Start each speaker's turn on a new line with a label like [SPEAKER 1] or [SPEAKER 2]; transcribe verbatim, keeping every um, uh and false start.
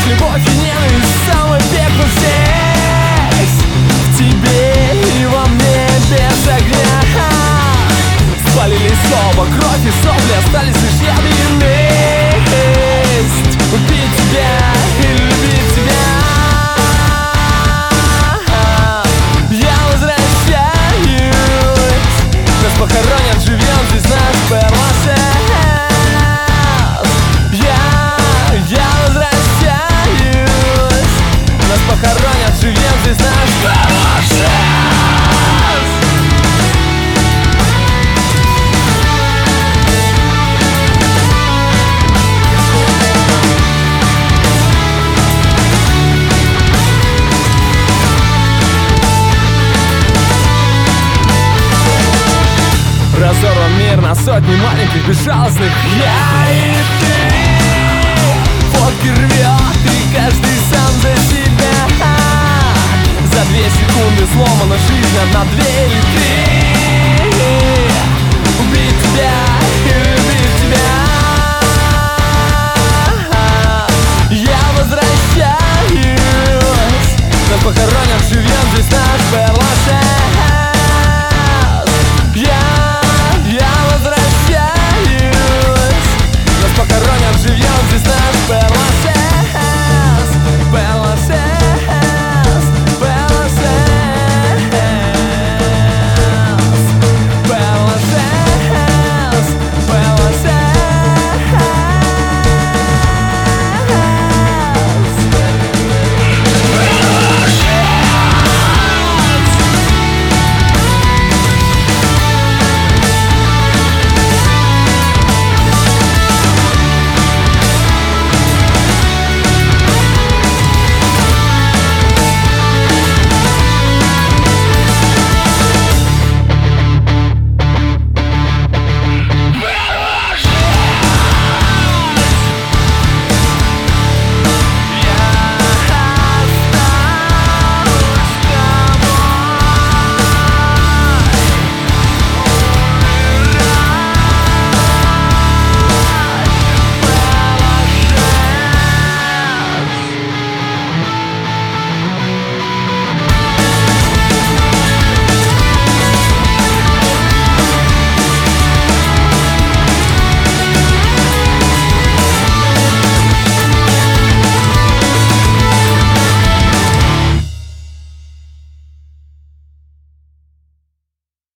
[SPEAKER 1] любовь и ненависть, самый пекло здесь, в тебе и во мне без огня. Спалились оба, кровь и сопли, остались лишь яд и месть. Убить тебя и любить тебя. Я возвращаюсь, нас похоронят живьем, здесь наш первый шанс. Я, я возвращаюсь, нас похоронят живьем, здесь наш первый шанс. Разорван мир на сотни маленьких безжалостных я и ты. Фотки рвет, и каждый сам за себя. За две секунды сломана жизнь, одна, две или три.